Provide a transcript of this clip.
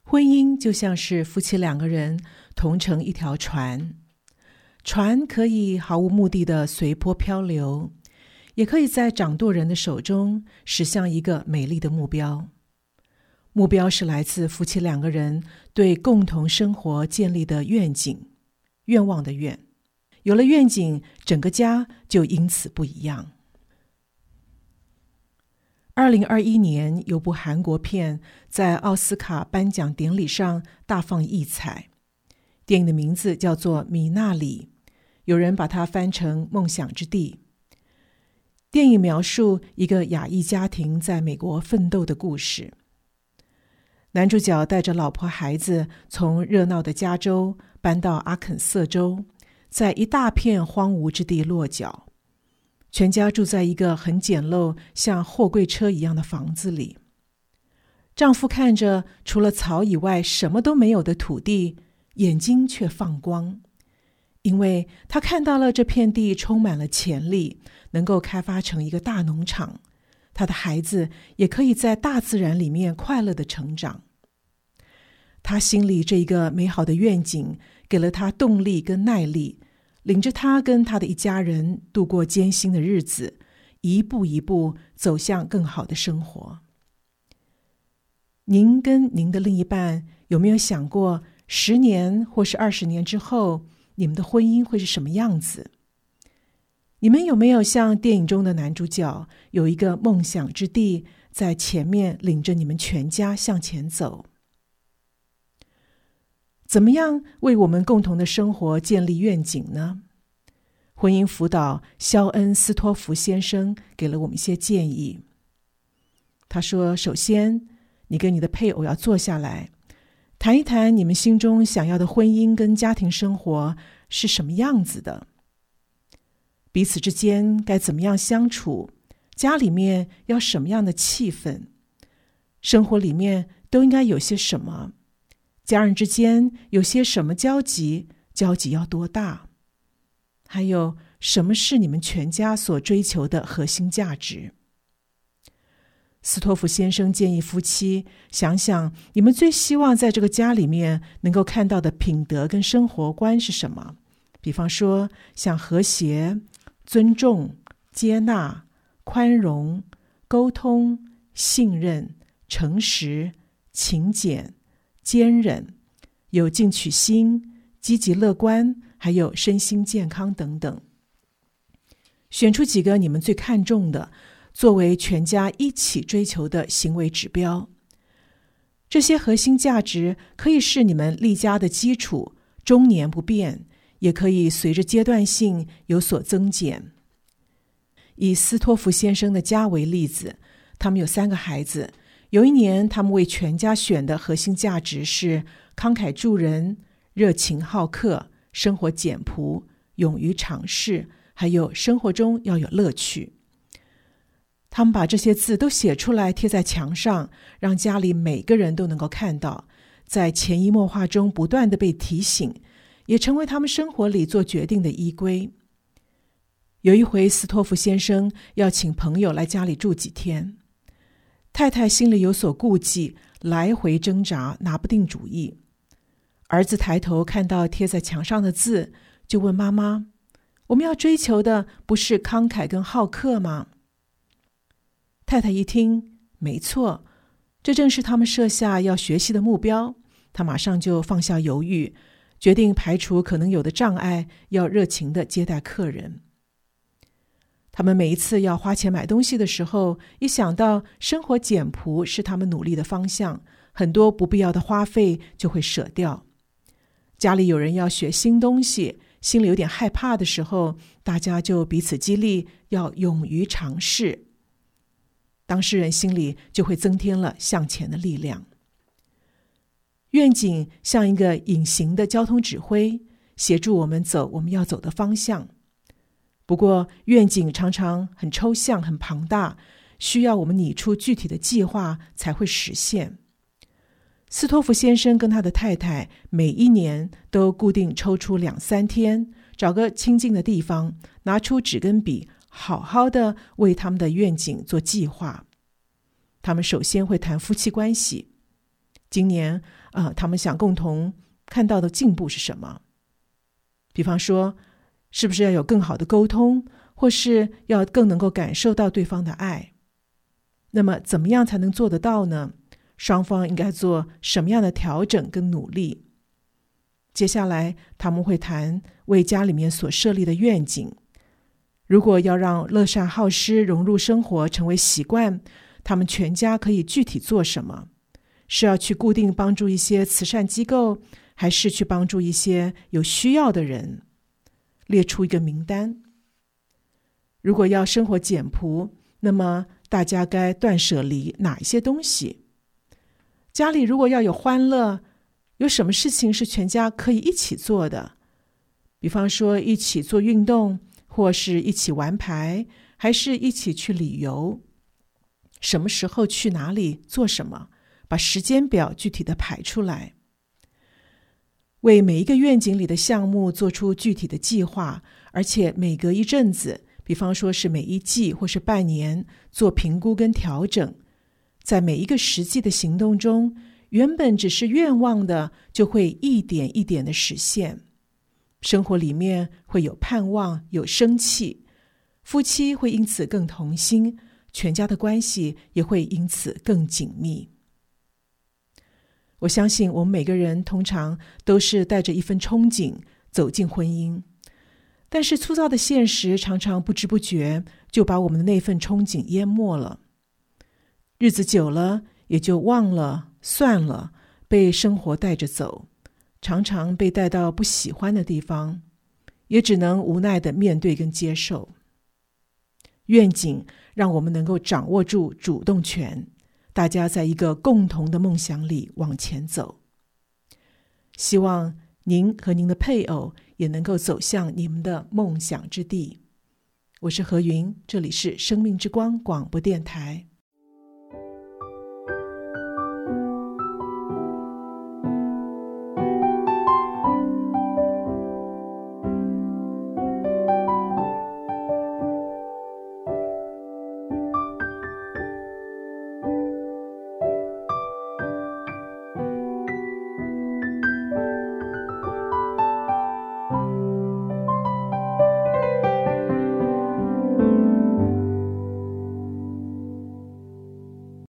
婚姻就像是夫妻两个人同乘一条船，船可以毫无目的的随波漂流，也可以在掌舵人的手中驶向一个美丽的目标。目标是来自夫妻两个人对共同生活建立的愿景，愿望的愿。有了愿景，整个家就因此不一样。2021年有部韩国片在奥斯卡颁奖典礼上大放异彩，电影的名字叫做《米纳里》，有人把它翻成梦想之地。电影描述一个亚裔家庭在美国奋斗的故事。男主角带着老婆孩子从热闹的加州搬到阿肯色州，在一大片荒芜之地落脚。全家住在一个很简陋像货柜车一样的房子里。丈夫看着除了草以外什么都没有的土地，眼睛却放光，因为他看到了这片地充满了潜力，能够开发成一个大农场，他的孩子也可以在大自然里面快乐的成长。他心里这一个美好的愿景给了他动力跟耐力，领着他跟他的一家人度过艰辛的日子，一步一步走向更好的生活。您跟您的另一半有没有想过10年或是20年之后，你们的婚姻会是什么样子？你们有没有像电影中的男主角，有一个梦想之地在前面领着你们全家向前走？怎么样为我们共同的生活建立愿景呢？婚姻辅导肖恩·斯托弗先生给了我们一些建议。他说，首先，你跟你的配偶要坐下来，谈一谈你们心中想要的婚姻跟家庭生活是什么样子的，彼此之间该怎么样相处，家里面要什么样的气氛，生活里面都应该有些什么，家人之间有些什么交集，交集要多大，还有什么是你们全家所追求的核心价值。斯托弗先生建议夫妻想想，你们最希望在这个家里面能够看到的品德跟生活观是什么，比方说像和谐、尊重、接纳、宽容、沟通、信任、诚实、勤俭、坚忍、有进取心、积极乐观，还有身心健康等等。选出几个你们最看重的，作为全家一起追求的行为指标。这些核心价值可以是你们立家的基础，终年不变，也可以随着阶段性有所增减。以斯托弗先生的家为例子，他们有3个孩子，有一年他们为全家选的核心价值是慷慨助人、热情好客、生活简朴、勇于尝试，还有生活中要有乐趣。他们把这些字都写出来贴在墙上，让家里每个人都能够看到，在潜移默化中不断的被提醒，也成为他们生活里做决定的依归。有一回，斯托弗先生要请朋友来家里住几天，太太心里有所顾忌，来回挣扎，拿不定主意。儿子抬头看到贴在墙上的字，就问妈妈，我们要追求的不是慷慨跟好客吗？太太一听，没错，这正是他们设下要学习的目标。他马上就放下犹豫，决定排除可能有的障碍，要热情地接待客人。他们每一次要花钱买东西的时候，一想到生活简朴是他们努力的方向，很多不必要的花费就会舍掉。家里有人要学新东西，心里有点害怕的时候，大家就彼此激励，要勇于尝试。当事人心里就会增添了向前的力量。愿景像一个隐形的交通指挥，协助我们走我们要走的方向。不过，愿景常常很抽象、很庞大，需要我们拟出具体的计划才会实现。斯托弗先生跟他的太太每一年都固定抽出2-3天，找个清静的地方，拿出纸跟笔，好好的为他们的愿景做计划。他们首先会谈夫妻关系， 今年他们想共同看到的进步是什么？比方说，是不是要有更好的沟通，或是要更能够感受到对方的爱？那么怎么样才能做得到呢？双方应该做什么样的调整跟努力？接下来他们会谈为家里面所设立的愿景。如果要让乐善好施融入生活成为习惯，他们全家可以具体做什么？是要去固定帮助一些慈善机构，还是去帮助一些有需要的人？列出一个名单。如果要生活简朴，那么大家该断舍离哪一些东西？家里如果要有欢乐，有什么事情是全家可以一起做的？比方说一起做运动，或是一起玩牌，还是一起去旅游？什么时候去哪里做什么？把时间表具体的排出来。为每一个愿景里的项目做出具体的计划，而且每隔一阵子，比方说是每一季或是半年，做评估跟调整。在每一个实际的行动中，原本只是愿望的，就会一点一点的实现。生活里面会有盼望，有生气，夫妻会因此更同心，全家的关系也会因此更紧密。我相信我们每个人通常都是带着一份憧憬走进婚姻，但是粗糙的现实常常不知不觉就把我们的那份憧憬淹没了。日子久了，也就忘了，算了，被生活带着走，常常被带到不喜欢的地方，也只能无奈地面对跟接受。愿景让我们能够掌握住主动权，大家在一个共同的梦想里往前走。希望您和您的配偶也能够走向你们的梦想之地。我是何云，这里是生命之光广播电台。